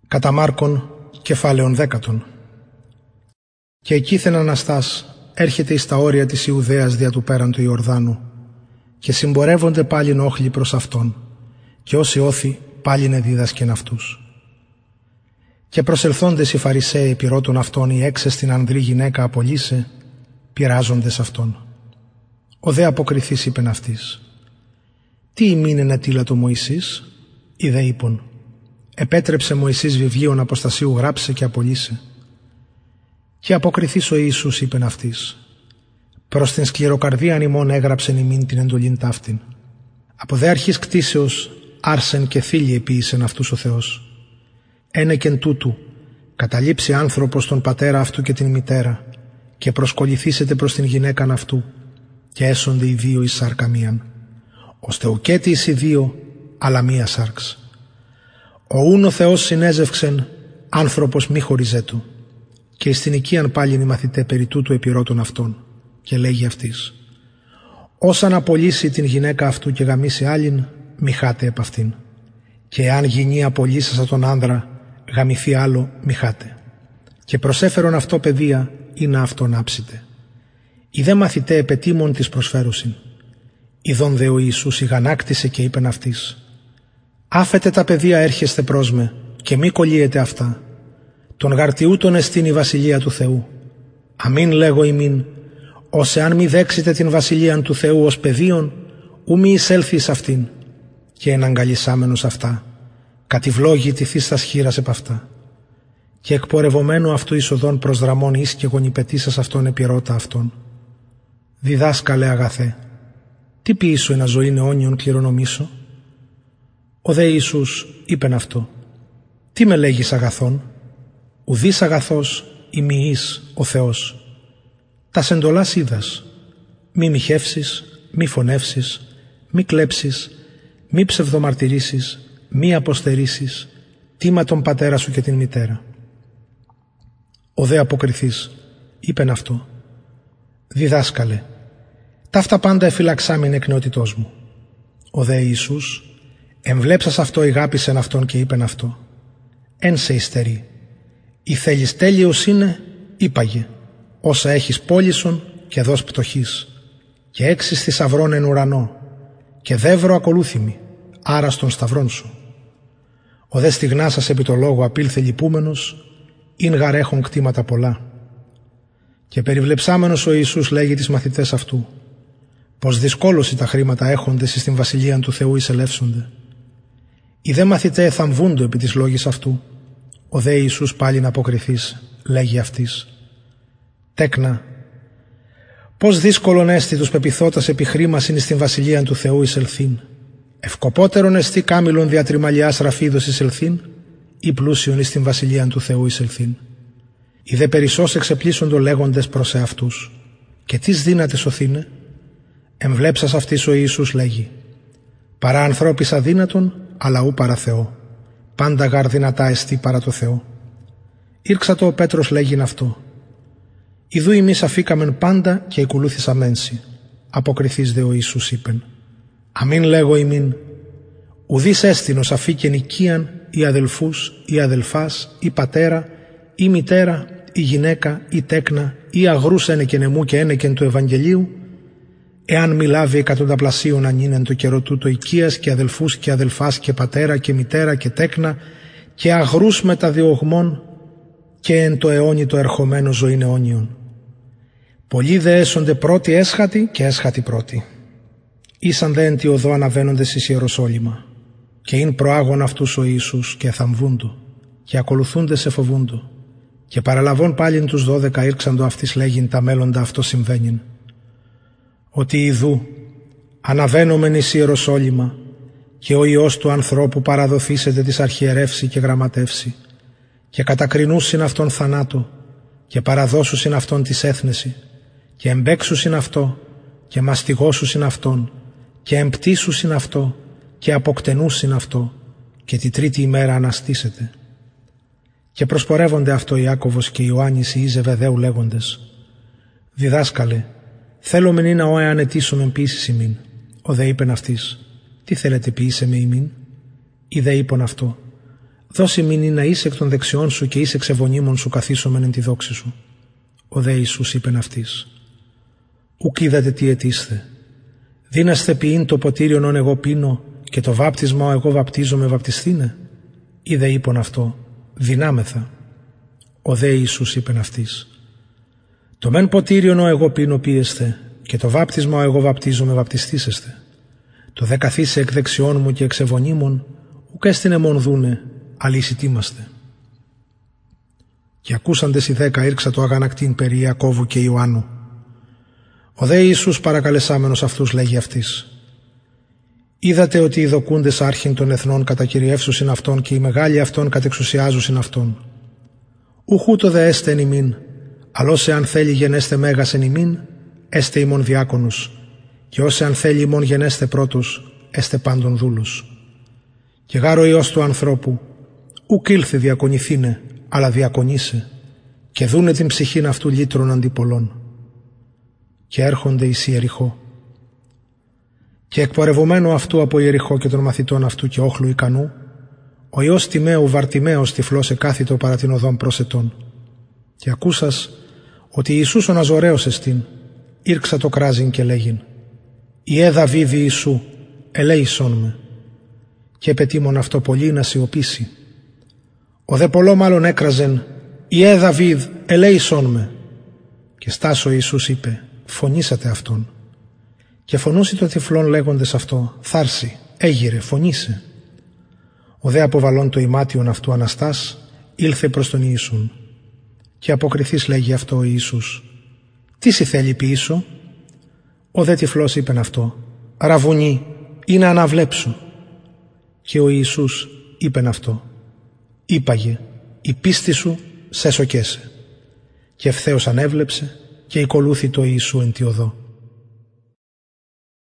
Κατά Μάρκον, κεφάλαιον 10. Και εκείθεν Αναστάς έρχεται εις τα όρια της Ιουδαίας δια του πέραν του Ιορδάνου, και συμπορεύονται πάλιν όχλοι προς αυτόν, και όσοι όθη πάλιν εδίδασκεν αυτούς. Και προσελθόντες οι Φαρισαίοι επιρώτων αυτόν η έξεστην ανδρή γυναίκα απολύσε, πειράζοντες αυτόν. Ο δε αποκριθής είπεν αυτής: Τι ημίν ενετήλατο Μωυσής? Οι δε είπον: Επέτρεψε Μωυσής βιβλίον αποστασίου γράψε και απολύσε. Και αποκριθής ο Ιησούς είπεν αυτής: Προς την σκληροκαρδίαν ημών έγραψεν ημίν την εντολήν ταύτην. Από δε αρχής κτίσεως άρσεν και θήλη επίησεν αυτούς ο Θεός. Ένεκεν τούτου καταλήψει άνθρωπος τον πατέρα αυτού και την μητέρα, και προσκοληθήσετε προς την γυναίκαν αυτού, και έσονται οι δύο εις σάρκα μίαν, ώστε ουκέτι εις οι δύο, αλλά μία σάρξ. Ο ούν ο Θεός συνέζευξεν, άνθρωπος μη χωριζέτου. Και εις την οικίαν πάλιν οι μαθητέ περί τούτου επιρώτων αυτών, και λέγει αυτής: Όσαν απολύσει την γυναίκα αυτού και γαμίσει άλλην, μη χάτε επ' αυτήν. Και εάν γυνή απολύσασα τον άνδρα, γαμηθεί άλλο, μη χάτε. Και προσέφερον αυτό παιδεία, ή να αυτόν άψετε. Οι δε μαθητέ επετήμων της προσφέρουσιν. Ιδών δε ο Ιησούς ηγανάκτησε και είπεν αυτής: Άφετε τα παιδεία έρχεστε προς με, και μη κολλείετε αυτά. Τον γαρτιούτον εστίν η βασιλεία του Θεού. Αμήν λέγω ημίν, ως εάν μη δέξετε την βασιλείαν του Θεού ως παιδίον, ου μη εισέλθει εις αυτήν. Και εναγκαλισάμενος αυτά, κατηβλόγει τυθείς τας χείρας επ' αυτά. Και εκπορευομένου αυτού εισοδών προς δραμών εις και γονιπετήσας αυτόν επιρώτα αυτόν: Διδάσκαλε αγαθέ, τι ποιήσω ένα ζωήν αιώνιον κληρονομήσω? Ο δε Ιησούς είπεν αυτό: Τι με λέγεις αγαθόν? Ουδείς αγαθός ημιής ο Θεός. Τας εντολάς είδας: Μη μοιχεύσεις, μη φωνεύσεις, μη κλέψεις, μη ψευδομαρτυρήσεις, μη αποστερήσεις, τίμα τον πατέρα σου και την μητέρα. Ο δε αποκριθής είπεν αυτό: Διδάσκαλε, ταύτα πάντα εφυλαξάμιν εκ νεότητός μου. Ο δε Ιησούς εμβλέψας αυτό ηγάπησεν αυτόν και είπεν αυτό: Εν σε υστερεί. Η θέλεις τέλειος είναι, είπαγε, όσα έχεις πόλησον και δώσ' πτωχής, και έξι θησαυρών εν ουρανό, και δεύρο ακολούθημι, άρα στον σταυρόν σου. Ο δε στιγνάσας επί το λόγο απήλθε λυπούμενος, ειν γαρ έχων κτήματα πολλά. Και περιβλεψάμενος ο Ιησούς λέγει τις μαθητές αυτού, πως δυσκόλωση τα χρήματα έχοντες εις την βασιλείαν του Θεού εισελεύσονται. Οι δε μαθητέ θαμβούντο επί της λόγης αυτού. Ο δε Ιησούς πάλιν αποκριθής λέγει αυτής: Τέκνα, πως δύσκολον έστι τους πεπιθώτας επί χρήμασιν εις την βασιλείαν του Θεού εισελθήν. Ευκοπότερον εστί κάμιλον διατριμαλιάς ραφίδος εισελθήν, ή πλούσιον εις την βασιλείαν του Θεού εισελθήν. Οι δε περισσώς εξεπλήσοντο λέγοντες προς εαυτούς: Και τις δύναται σωθήνε? Εμβλέψας αυτής ο Ιησούς λέγει: Παρά ανθρώπης αδύνατον, αλλά ου παρά Θεό. Πάντα γαρ δυνατά εστί παρά το Θεό. Ήρξατο ο Πέτρος λέγειν αυτό: Ιδού ημείς αφήκαμεν πάντα και εκολούθησαμένσι. Αποκριθείς δε ο Ιησούς είπεν: Αμήν λέγω ημίν, ουδείς έστεινος αφήκεν οικίαν ή αδελφούς ή αδελφάς ή πατέρα ή μητέρα ή γυναίκα ή τέκνα ή αγρούς ένεκεν εμού και ένεκεν του Ευαγγελίου, εάν μη λάβει εκατονταπλασίων αν είναι εν το καιρό τούτο οικίας και αδελφούς και αδελφάς και πατέρα και μητέρα και τέκνα και αγρούς μεταδιωγμών και εν το αιώνι το ερχομένο ζωήν αιώνιον. Πολλοί δε έσονται πρώτοι έσχατοι και έσχατοι πρώτοι. Ήσαν δε εν τη οδό αναβαίνοντες εις Ιεροσόλυμα, και ειν προάγων αυτούς ο Ιησούς και θαμβούντο, και ακολουθούντες εφοβούντο, και παραλαβών πάλιν τους 12 ήρξαντο αυτής λέγειν τα μέλλοντα αυτό συμβαίνειν. Ότι ιδού αναβαίνομεν εις Ιεροσόλυμα, και ο Υιός του ανθρώπου παραδοθήσεται της αρχιερεύσει και γραμματεύσει, και κατακρινούσιν αυτόν θανάτο, και παραδώσουσιν αυτόν της έθνεση, και εμπέξουσιν αυτό, και μαστιγώσουσιν αυτόν, και εμπτήσουσιν αυτό, και αποκτενούσιν αυτό, και τη τρίτη ημέρα αναστήσεται. Και προσπορεύονται αυτό Ιάκωβος και Ιωάννης οι Ζεβεδαίου λέγοντες: Διδάσκαλε, θέλομεν είναι ο εάν ετήσομεν ποιήσεις ημίν. Ο δε είπεν αυτής: Τι θέλετε ποιήσε με ημίν? Ή δε είπον αυτό: Δώσει μην να είσαι εκ των δεξιών σου και είσαι εξεβονίμων σου καθίσομεν εν τη δόξη σου. Ο δε Ιησούς είπεν αυτής, ουκ είδατε τι αιτήσθε. Δίναστε ποιήν το ποτήριον ον εγώ πίνω και το βάπτισμα εγώ βαπτίζομαι βαπτιστήνε. Ή δε είπον αυτό, δυνάμεθα. Ο δε Ιησούς είπεν αυτής, το μεν ποτήριον ο εγώ πίνω πίεστε και το βάπτισμα ο εγώ βαπτίζομαι βαπτιστήσεστε. Το δε καθίσε εκ δεξιών μου και εξεβονίμων, ουκ έστεινε μον δούνε, αλήσιτ είμαστε. Και ακούσαντες οι 10 ήρξα το αγανακτήν περί Ιακώβου και Ιωάννου. Ο δε Ιησούς παρακαλεσάμενος αυτούς λέγει αυτής, είδατε ότι οι δοκούντες άρχιν των εθνών κατακυριεύσουσιν αυτόν και οι μεγάλοι αυτόν κατεξουσιάζουσιν αυτόν. Ουχούτο δε έστε εν ημίν, αλλώς εάν θέλει γενέστε μέγας εν ημίν, έστε ημών διάκονους, και όσε αν θέλει ημών γενέστε πρώτους, έστε πάντων δούλους. Και γάρ ο Υιός του ανθρώπου, ουκ ήλθε διακονηθήνε, αλλά διακονήσε, και δούνε την ψυχήν αυτού λύτρων αντί πολλών. Και έρχονται εις Ιεριχώ. Και εκπορευομένο αυτού από Ιεριχώ και των μαθητών αυτού και όχλου ικανού, ο Υιός Τιμαίου Βαρτιμαίος τυφλός εκάθητο παρά την οδόν προσετών. Και ακούσας ότι Ιησούς ο Ναζωραίος εστίν, ήρξα το κράζειν και λέγειν, «Ιε Δαβίδ Ιησού, ελέησόν με». Και επετήμον αυτό πολύ να σιωπήσει. Ο δε πολλό μάλλον έκραζεν, «Ιε Δαβίδ, ελέησόν με». Και στάσο Ιησούς είπε, «Φωνήσατε αυτόν». Και φωνούσι το τυφλόν λέγοντες αυτό, «Θάρση, έγειρε, φωνήσε». Ο δε αποβαλών το ημάτιον αυτού Αναστάς ήλθε προς τον Ιησούν. Και αποκριθείς λέγει αυτό ο Ιησούς, «Τι σοι θέλει ποιήσω?» Ο δε τυφλός είπεν αυτό, «Ραβουνί, ή να αναβλέψω». Και ο Ιησούς είπεν αυτό, «Είπαγε, η πίστη σου σε σοκέσε». Και ευθέως ανέβλεψε και ακολούθη το Ιησού εν τη οδό.